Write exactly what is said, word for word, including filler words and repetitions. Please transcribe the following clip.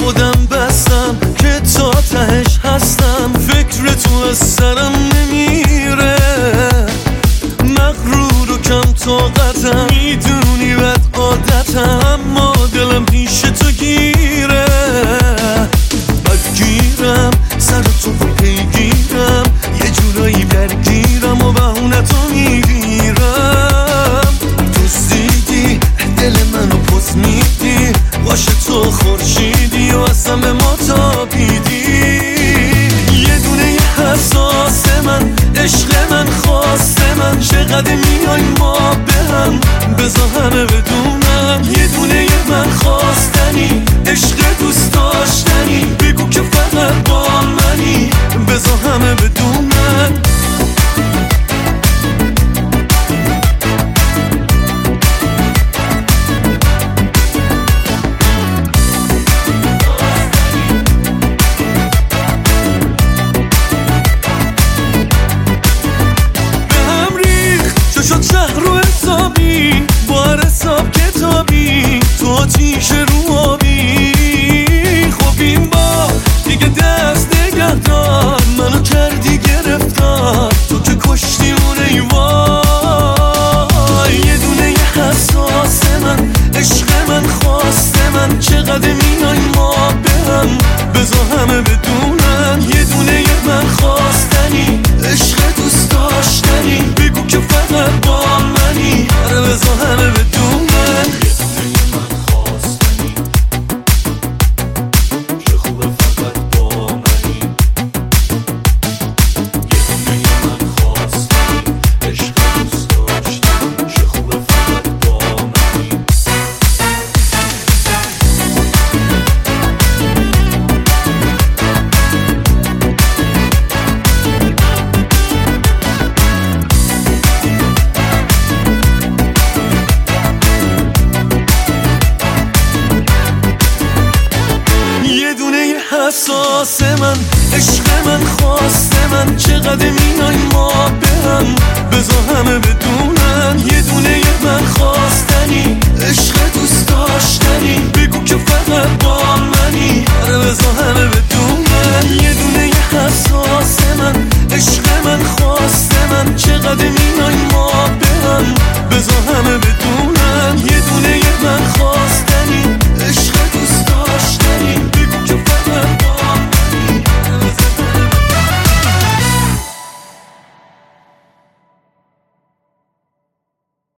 خودم بستم که تا تهش هستم، فکر تو از سرم نمیره، مغرور و کم طاقتم، میدونی بد عادتم، اما دلم پیش تو گیره، بدگیرم سر تو پیگیرم، یه جورایی درگیرم و بهونه تو میگیرم، دوستیدی دل منو پس میدی، باشه تو خورشیدی و اصلا به ما تابیدی، یه دونه یه حساس من، عشق من، خواست من، چقدر میای ما به هم، بذار همه بدونم، یه دونه یه من خواستنی، عشق دوست داشتنی، بگو که فقط با منی، بذار همه بدونم. شد شهر رو حسابی، با هر حساب کتابی، تو آتیش رو آبی، خب این با دیگه دست نگه دار، منو کردی گرفتار، تو که کشتی اون ایوای، یه دونه یه حساس من، عشق من، خواست من، چقدر میای ما به هم، بذار همه بدونن، یه دونه یه من خواستنی، عشق دوست داشتنی، بگو که فقط با منی، آره بذار همه بدونن، یه دونه یه من خواستنی، چه خوبه فقط با منی، یه دونه یه من خواستنی، عشق دوست داشتنی، چه خوبه فقط با منی. حساس من، عشق من، خواست من، چقدر میای ما به هم، بذار همه بدونن، یه دونه یه من خواستنی، عشق دوست داشتنی، بگو که فقط با منی، آره بذار همه بدونن، یه دونه یه حساس من، عشق من، خواست من، چقدر میای